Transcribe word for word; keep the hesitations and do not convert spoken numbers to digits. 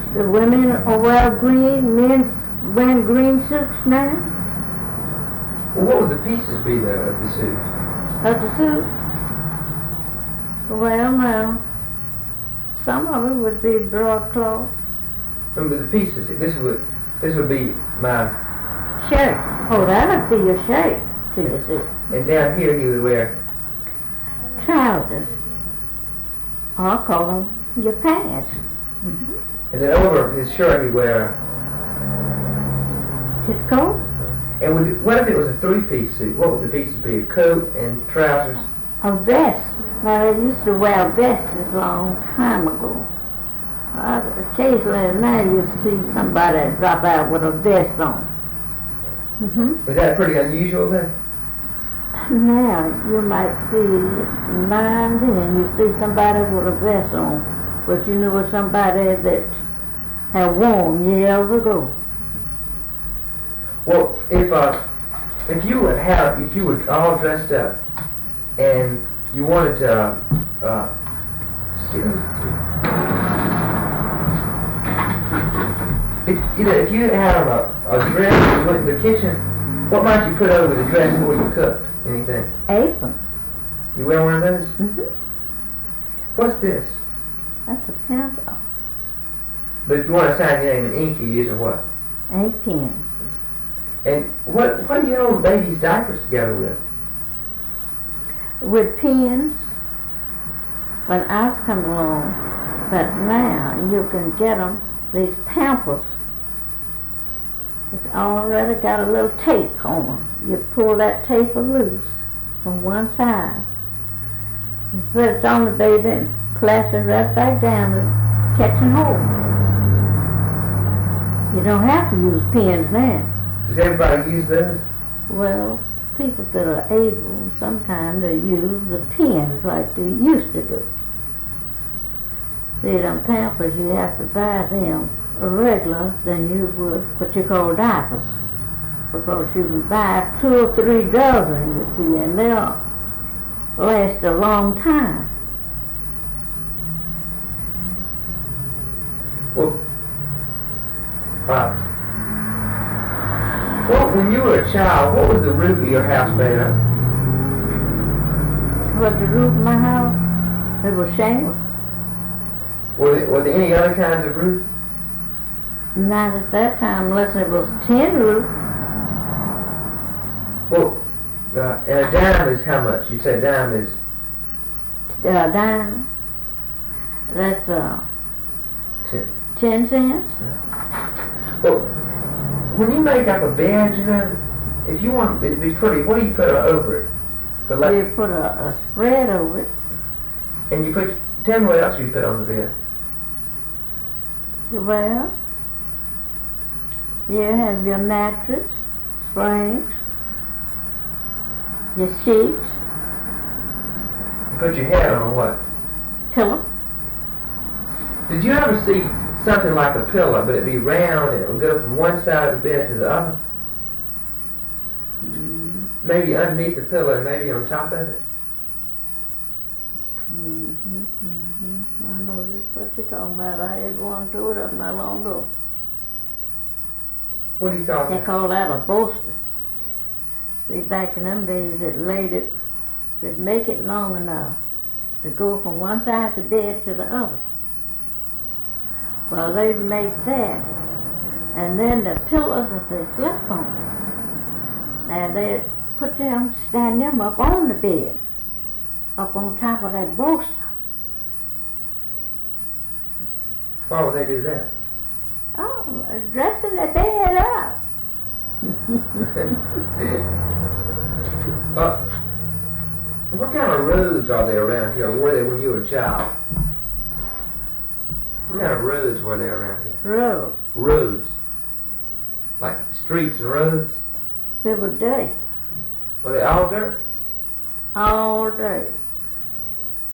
The women are wear green, men wearing green suits now. Well, what would the pieces be though of the suit? Of the suit? Well, now, some of it would be broadcloth. Remember the pieces. This would this would be my shirt. Oh, that would be your shirt to your suit. And down here he would wear trousers. I'll call them your pants. Mm-hmm. And then over his shirt he'd wear his coat. And would it, what if it was a three-piece suit? What would the pieces be? A coat and trousers? A vest. Now they used to wear vests a long time ago. Uh, occasionally now you see somebody drop out with a vest on. Mm-hmm. Was that pretty unusual then? Now you might see now and then you see somebody with a vest on, but you know it's somebody that had worn years ago. Well, if uh, if you would have, if you were all dressed up, and you wanted to, uh, uh excuse me, if you know, if you had on a, a dress and went in the kitchen, what might you put over the dress before you cooked? Anything? Apron. You wear one of those? Mm-hmm. What's this? That's a pencil. But if you want to sign your name in ink, you use a what? A pen. And what what do you hold babies' diapers together with? With pens. When I was coming along, but now you can get them, these Pampers. It's already got a little tape on them. You pull that tape loose from one side. You put it on the baby and press it right back down and catch and hold. You don't have to use pens now. Does everybody use those? Well, people that are able, sometimes they use the pens like they used to do. See, them Pampers, you have to buy them regular than you would what you call diapers. Because you can buy two or three dozen, you see, and they'll last a long time. Well, uh, well, when you were a child, what was the roof of your house made of? What, the roof of my house? It was shingle. Were there, were there any other kinds of roof? Not at that time, unless it was tin roof. Well, uh, and a dime is how much? You'd say a dime is? A uh, dime. That's uh, ten. ten cents. Yeah. Well, when you make up a bed, you know, if you want it to be pretty, what do you put over it? The le- you put a, a spread over it. And you put, tell me what else you put on the bed. Well, you have your mattress, springs, your sheets. You put your head on a what? Pillow. Did you ever see something like a pillow, but it'd be round and it would go from one side of the bed to the other? Mm-hmm. Maybe underneath the pillow and maybe on top of it? Mm-hmm, mm-hmm. I know just what you're talking about. I had one to it up not long ago. What do you call They that? call that a bolster. See, back in them days, it laid it, they'd make it long enough to go from one side of the bed to the other. Well, they'd make that, and then the pillows that they slept on, now they'd put them, stand them up on the bed, up on top of that bolster. Why would they do that? Oh, dressing the bed up. uh, what kind of roads are there around here? Or were they when you were a child? What kind of roads were there around here? Roads. Roads. Like streets and roads? They were dirt. Were they all dirt? All dirt.